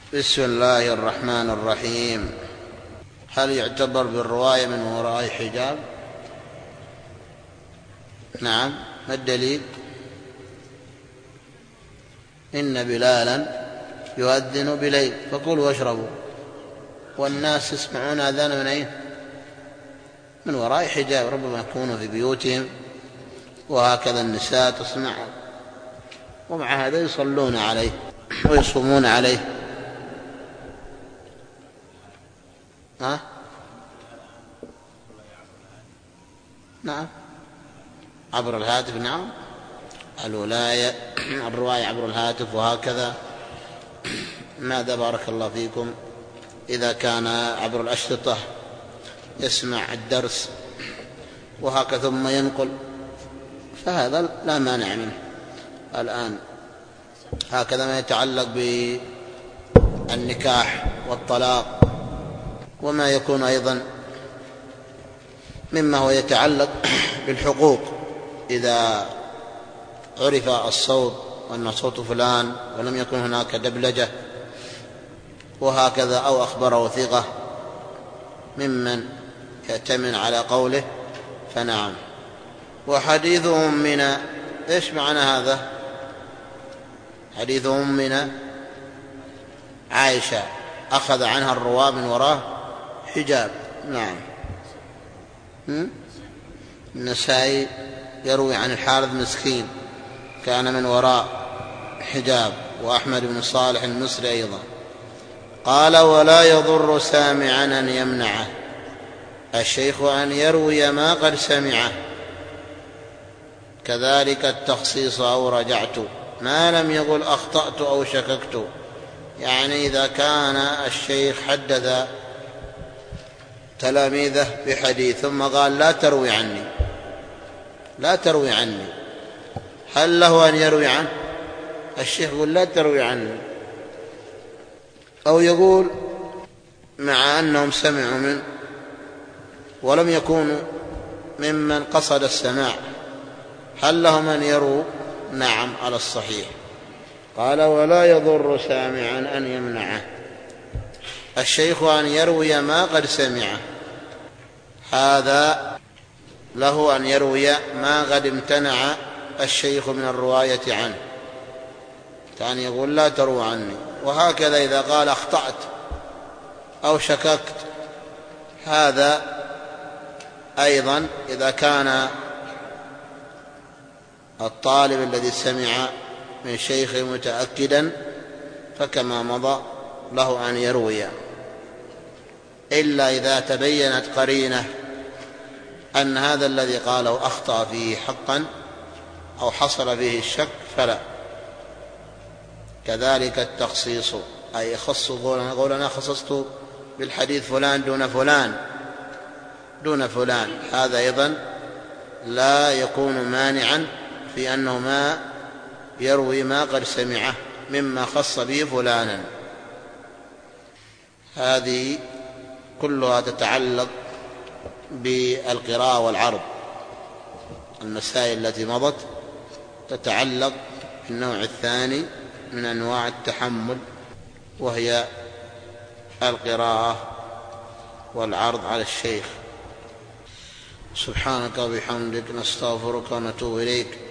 بسم الله الرحمن الرحيم. هل يعتبر بالرواية من وراء حجاب؟ نعم. ما الدليل؟ إن بلالا يؤذن بليل فكلوا واشربوا، والناس يسمعون أذان من أين؟ من وراء حجاب، ربما يكونوا في بيوتهم، وهكذا النساء تسمع، ومع هذا يصلون عليه ويصومون عليه. نعم، عبر الهاتف. نعم، الولاية الرواية عبر الهاتف وهكذا. ماذا بارك الله فيكم؟ إذا كان عبر الأشرطة يسمع الدرس وهكذا ثم ينقل، فهذا لا مانع منه. الآن هكذا ما يتعلق بالنكاح والطلاق، وما يكون أيضا مما هو يتعلق بالحقوق، إذا عرف الصوت وأن صوت فلان ولم يكن هناك دبلجة وهكذا، أو أخبره ثقة ممن يأتمن على قوله، فنعم. وحديث أمنا، إيش معنى هذا؟ حديث أمنا عائشة أخذ عنها الرواة من وراء حجاب. نعم. النسائي يروي عن الحارث مسكين كان من وراء حجاب، وأحمد بن صالح المصري أيضا. قال: ولا يضر سامعا أن يمنعه الشيخ أن يروي ما قد سمعه، كذلك التخصيص أو رجعت، ما لم يقل أخطأت أو شككت. يعني إذا كان الشيخ حدث تلاميذه بحديث ثم قال: لا تروي عني، لا تروي عني، هل له أن يروي عنه؟ الشيخ يقول: لا تروي عني، أو يقول مع أنهم سمعوا منه ولم يكونوا ممن قصد السماع، هل لهم أن يروا؟ نعم، على الصحيح. قال: ولا يضر سامعا أن يمنعه الشيخ أن يروي ما قد سمعه، هذا له أن يروي ما قد امتنع الشيخ من الرواية عنه، كان يقول: لا تروى عني. وهكذا إذا قال: أخطأت أو شككت، هذا أيضا إذا كان الطالب الذي سمع من شيخه متأكدا فكما مضى له أن يروي، إلا إذا تبينت قرينة أن هذا الذي قاله أخطأ فيه حقا أو حصل فيه الشك فلا. كذلك التخصيص، أي يخص قول أنا خصصت بالحديث فلان دون فلان، هذا أيضا لا يكون مانعا في أنه ما يروي ما قد سمعه مما خص به فلانا. هذه كلها تتعلق بالقراءة والعرض. المسائل التي مضت تتعلق بالنوع الثاني من أنواع التحمل، وهي القراءة والعرض على الشيخ. سبحانك وبحمدك، نستغفرك ونتوب إليك.